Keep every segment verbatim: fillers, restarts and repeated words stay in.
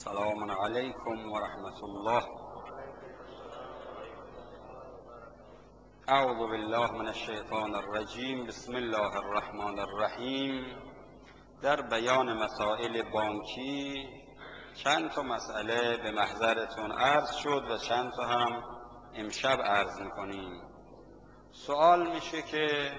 السلام علیکم و رحمت الله. اعوذ بالله من الشیطان الرجیم. بسم الله الرحمن الرحیم. در بیان مسائل بانکی چند تا مسئله به محضرتون عرض شد و چند تا هم امشب عرض میکنیم. سوال میشه که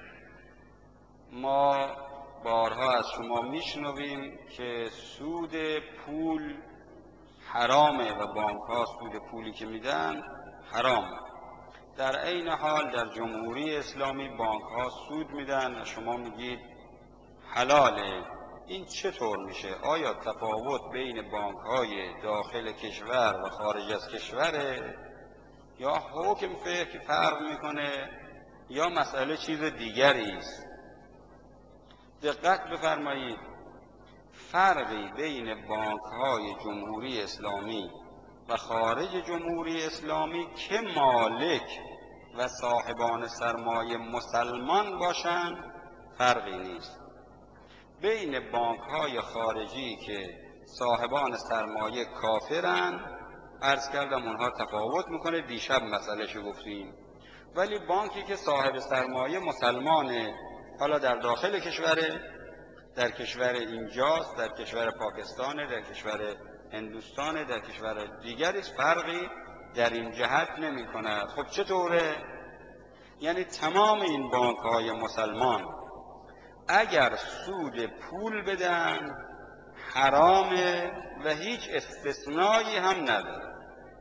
ما بارها از شما میشنویم که سود پول حرامه و بانک ها سود پولی که میدن حرامه. در عین حال در جمهوری اسلامی بانک ها سود میدن و شما میگید حلاله. این چطور میشه؟ آیا تفاوت بین بانک های داخل کشور و خارج از کشوره، یا حکم فقهی فرق میکنه، یا مسئله چیز دیگری است؟ دقت بفرمایید. فرقی بین بانک های جمهوری اسلامی و خارج جمهوری اسلامی که مالک و صاحبان سرمایه مسلمان باشند فرقی نیست. بین بانک های خارجی که صاحبان سرمایه کافرند عرض کردم اونها تفاوت میکنه، دیشب مسئلهشو گفتیم. ولی بانکی که صاحب سرمایه مسلمانه، حالا در داخل کشوره، در کشور اینجاست، در کشور پاکستانه، در کشور هندوستانه، در کشور دیگری، فرقی در این جهت نمی کند. خب چطوره؟ یعنی تمام این بانک های مسلمان اگر سود پول بدن حرامه و هیچ استثنایی هم نداره.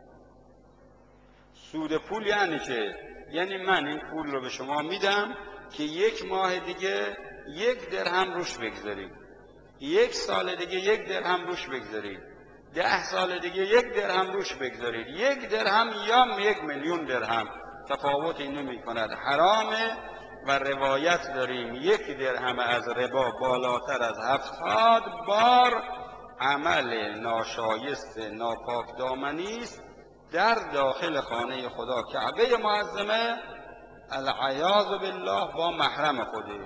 سود پول یعنی چه؟ یعنی من این پول رو به شما میدم که یک ماه دیگه یک درهم روش بگذارید، یک سال دیگه یک درهم روش بگذارید، ده سال دیگه یک درهم روش بگذارید. یک درهم یا یک میلیون درهم تفاوتی نمی کند، حرامه. و روایت داریم یک درهم از ربا بالاتر از هفتاد بار عمل ناشایست ناپاک دامنی است در داخل خانه خدا کعبه معظمه، العیاذ بالله، با محرم خوده.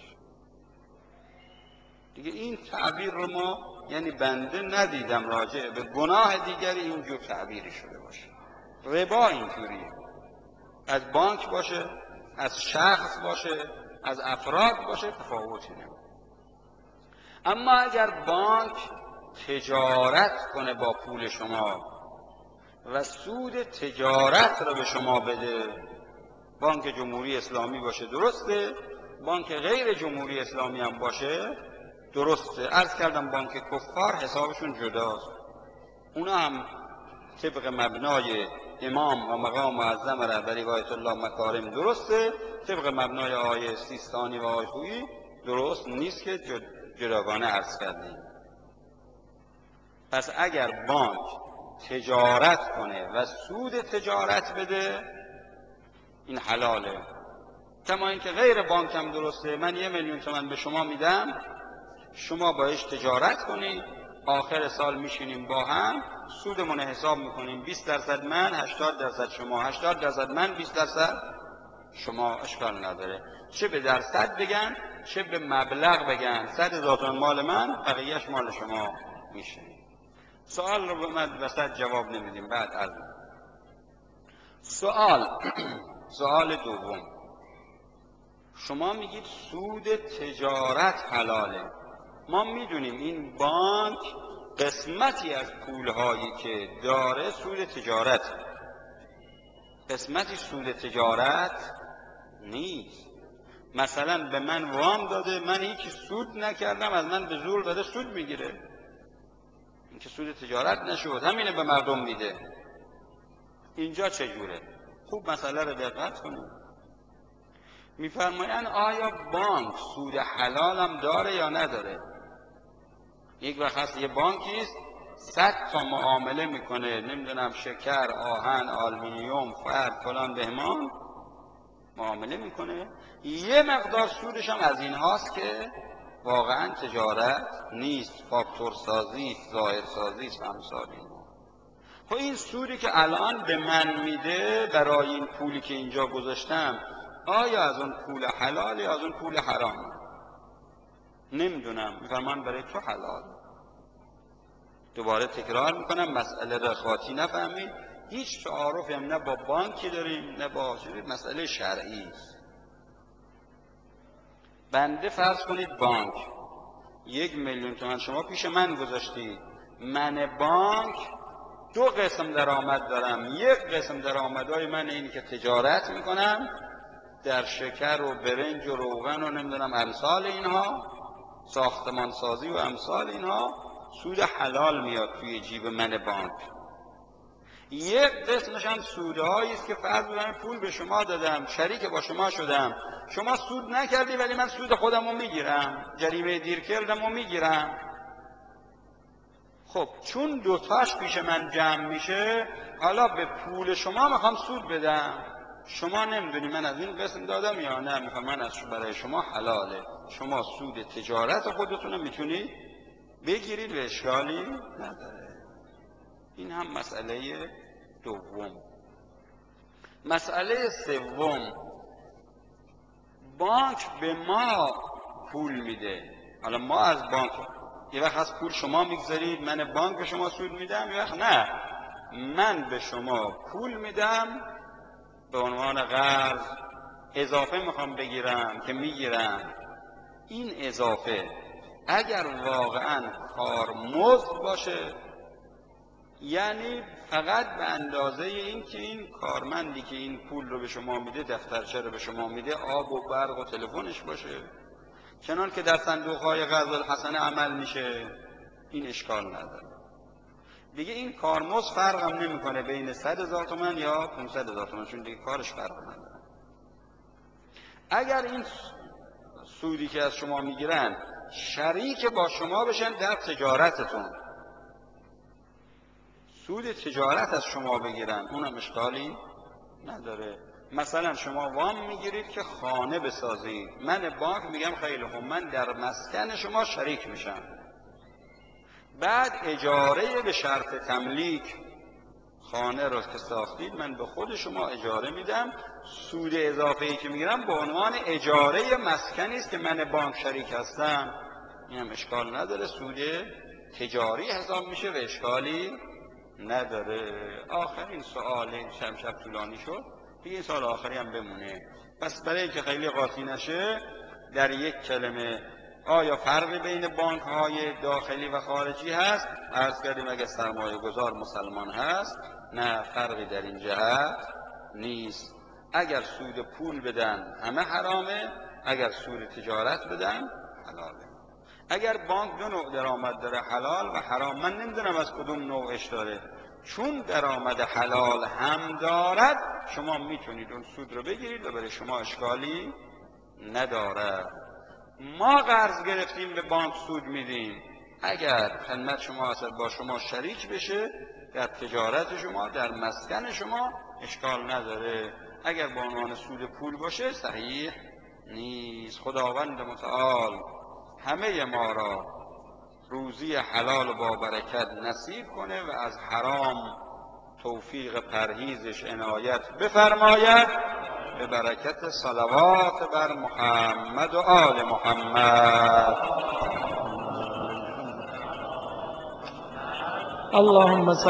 دیگه این تعبیر رو ما، یعنی بنده ندیدم راجع به گناه دیگری اینجور تعبیری شده باشه. ربا اینجوریه، از بانک باشه، از شخص باشه، از افراد باشه، تفاوتی نمیکنه. اما اگر بانک تجارت کنه با پول شما و سود تجارت رو به شما بده، بانک جمهوری اسلامی باشه درسته، بانک غیر جمهوری اسلامی هم باشه درسته. عرض کردم بانک کفار حسابشون جداست، اونا هم طبق مبنای امام و مقام معظم رهبری آیت الله مکارم درسته، طبق مبنای آیه سیستانی و آیه خویی درست نیست که جداگانه عرض کردیم. پس اگر بانک تجارت کنه و سود تجارت بده این حلاله. کما اینکه غیر بانک هم درسته، من یه میلیون تومان به شما میدم، شما باش تجارت کنید، آخر سال میشینیم با هم سودمون حساب میکنیم، بیست درصد من، هشتاد درصد شما، هشتاد درصد من، بیست درصد شما، اشکال نداره. چه به درصد بگن چه به مبلغ بگن، صد هزار تومان مال من، بقیهش مال شما میشه. سوال رو به من وسط جواب نمیدیم، بعد عرض. سوال سوال دوم، شما میگید سود تجارت حلاله. ما میدونیم این بانک قسمتی از پولهایی که داره سود تجارت، قسمتی سود تجارت نیست. مثلا به من وام داده، من هیچ سود نکردم، از من به زور داده سود میگیره، این که سود تجارت نشود، همینه به مردم میده. اینجا چجوره؟ خوب مسئله رو دقت کنید. میفرمایند آیا بانک سود حلال هم داره یا نداره؟ یک وقت هست یه بانکی است صد تا معامله میکنه، نمیدونم شکر، آهن، آلومینیوم، فرد، فلان بهمان معامله میکنه، یه مقدار سودش هم از این هاست که واقعا تجارت نیست، فاکتور سازی است، ظاهر سازی است، همسالی. خب این سودی که الان به من میده برای این پولی که اینجا گذاشتم، آیا از اون پول حلال یا از اون پول حرام؟ نمیدونم. میفرمان برای تو حلال. دوباره تکرار میکنم، مسئله رخواتی نفهمید، هیچ تعارفی هم نه با بانکی داریم نه با چیزی، مسئله شرعی است. بنده فرض کنید بانک یک میلیون تومان شما پیش من گذاشتید، من بانک دو قسم درآمد دارم. یک قسم درآمدهای من اینه که تجارت میکنم در شکر و برنج و روغن و نمیدونم امثال اینها، ساختمان سازی و امثال اینها، سود حلال میاد توی جیب من بانک. یک قسمش هم سودهایی است که فرض بدم پول به شما دادم، شریک با شما شدم، شما سود نکردی ولی من سود خودم رو میگیرم، جریمه دیر کردم رو میگیرم. خب چون دوتاش پیش من جمع میشه، حالا به پول شما میخوام سود بدم، شما نمیدونی من از این قسم دادم یا نه، میخوام من از برای شما حلاله، شما سود تجارت خودتون رو میتونید بگیرید و اشکالی نداره. این هم مسئله دوم. مسئله سوم، بانک به ما پول میده. حالا ما از بانک یه وقت از پول شما میگذارید، من بانک به شما سود میدم، یه وقت نه، من به شما پول میدم به عنوان قرض، اضافه میخوام بگیرم که میگیرم. این اضافه اگر واقعا کارمزد باشه، یعنی فقط به اندازه این که این کارمندی که این پول رو به شما میده، دفترچه رو به شما میده، آب و برق و تلفنش باشه، چنان که در صندوق‌های قرض الحسنه عمل میشه، این اشکال نداره. دیگه این کارمزد فرق هم نمیکنه بین صد هزار تومان یا پانصد هزار تومان، چون دیگه کارش فرق نداره. اگر این سودی که از شما میگیرن شریک با شما بشن در تجارتتون، سود تجارت از شما بگیرن، اونم اشکالی نداره. مثلا شما وام میگیرید که خانه بسازید، من بانک میگم خیلی خوب، من در مسکن شما شریک میشم، بعد اجاره به شرط تملیک خانه رو که ساختید من به خود شما اجاره میدم، سود اضافه‌ای که میگیرم به عنوان اجاره مسکنی است که من بانک شریک هستم، اینم اشکال نداره، سود تجاری حساب میشه و اشکالی نداره. آخرین سوال، این شب شب طولانی شد دیگه، این سوال آخری هم بمونه. پس برای اینکه خیلی قاطی نشه، در یک کلمه آیا فرق بین بانک های داخلی و خارجی هست؟ عرض کردیم اگر سرمایه گذار مسلمان هست نه، فرقی در این جهت نیست. اگر سود پول بدن همه حرامه، اگر سود تجارت بدن حلاله. اگر بانک دو نوع درآمد داره، حلال و حرام، من نمیدونم از کدوم نوعش داره، چون درآمد حلال هم دارد شما میتونید اون سود رو بگیرید و برای شما اشکالی نداره. ما قرض گرفتیم به بانک سود میدیم، اگر خدمت شما اصلا با شما شریک بشه در تجارت شما، در مسکن شما، اشکال نداره. اگر با عنوان سود پول باشه صحیح نیست. خداوند متعال همه ما را روزی حلال و با برکت نصیب کنه و از حرام توفیق پرهیزش عنایت بفرماید، به برکت صلوات بر محمد و آل محمد. اللهم